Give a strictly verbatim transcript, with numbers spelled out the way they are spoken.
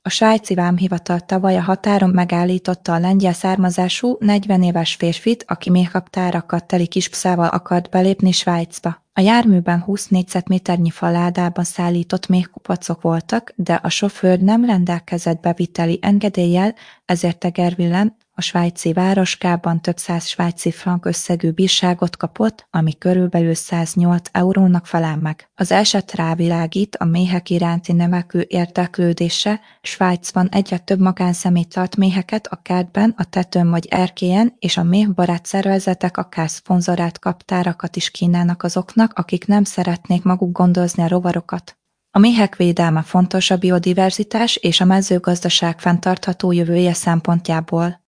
A svájci vámhivatal tavaly a határon megállította a lengyel származású, negyven éves férfit, aki méhkaptárakat teli kispuszával akart belépni Svájcba. A járműben húsz négyzetméternyi faládában szállított méhkupacok voltak, de a sofőr nem rendelkezett beviteli engedéllyel, ezért Tegervillen, a svájci városkában több száz svájci frank összegű bírságot kapott, ami körülbelül száznyolc eurónak felel meg. Az eset rávilágít a méhek iránti növekvő érdeklődésre. Svájcban egyre több magánszemély tart méheket a kertben, a tetőn vagy erkélyen, és a méhbarát szervezetek akár szponzorált kaptárakat is kínálnak azoknak, akik nem szeretnék maguk gondozni a rovarokat. A méhek védelme fontos a biodiverzitás és a mezőgazdaság fenntartható jövője szempontjából.